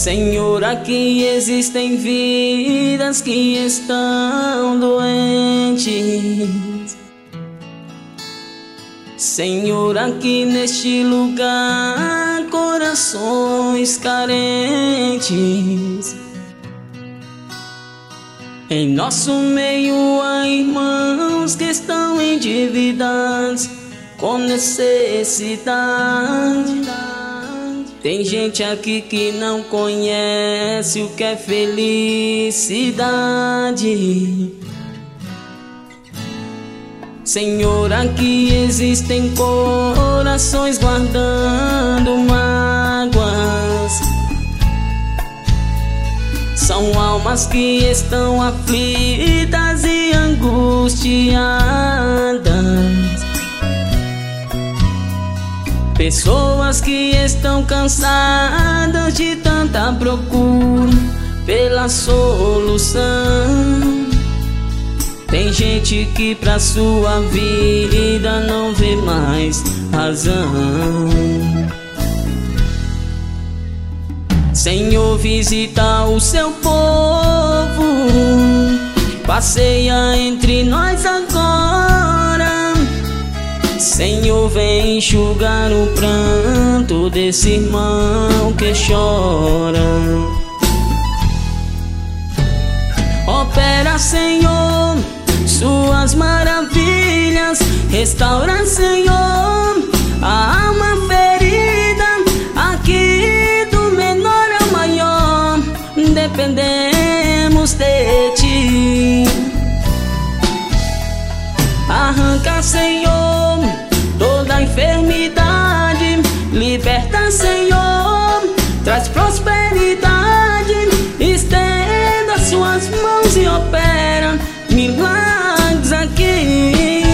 Senhor, aqui existem vidas que estão doentes. Senhor, aqui neste lugar, corações carentes. Em nosso meio há irmãos que estão endividados, com necessidade. Tem gente aqui que não conhece o que é felicidade. Senhor, aqui existem corações guardando mágoas. São almas que estão aflitas e angustiadas. Pessoas que estão cansadas de tanta procura pela solução. Tem gente que pra sua vida não vê mais razão. Senhor, visita o seu povo, passeia entre nós agora. Senhor, vem enxugar o pranto desse irmão que chora. Opera, Senhor, suas maravilhas. Restaura, Senhor, a alma ferida. Aqui do menor ao maior, dependemos de Ti. Arranca, Senhor, toda enfermidade. Liberta, Senhor, traz prosperidade. Estenda suas mãos e opera milagres aqui.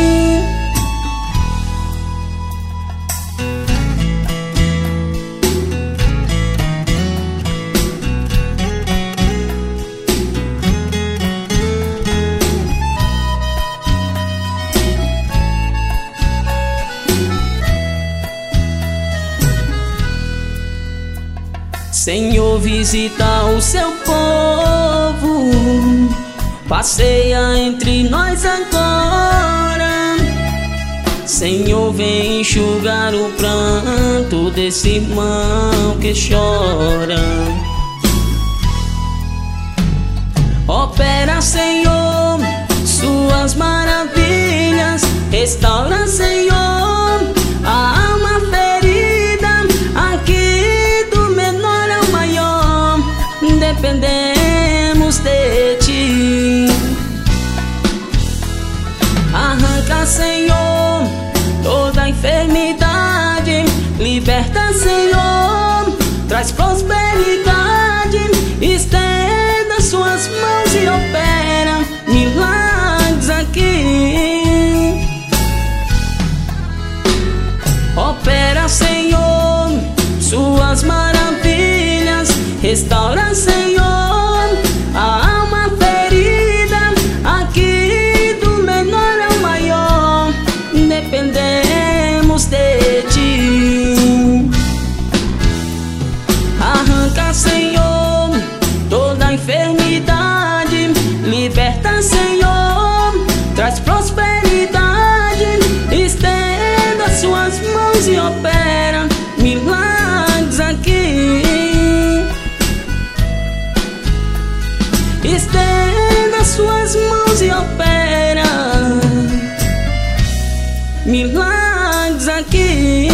Senhor, visita o seu povo, passeia entre nós agora. Senhor, vem enxugar o pranto desse irmão que chora. Opera, Senhor, suas maravilhas. Restaura, Senhor, a alma ferida. Aqui do menor ao maior, dependemos de Ti. Arranca, Senhor, toda enfermidade. Liberta, Senhor, traz prosperidade. Estenda suas mãos e opera milagres aqui. Opera, Senhor, suas maravilhas. Restaura, Senhor, a alma ferida. Aqui do menor ao maior, dependemos de Ti. Arranca, Senhor, toda enfermidade. Liberta, Senhor, traz prosperidade. Estenda suas mãos e opera milagres aqui. Estenda suas mãos e opera milagres aqui.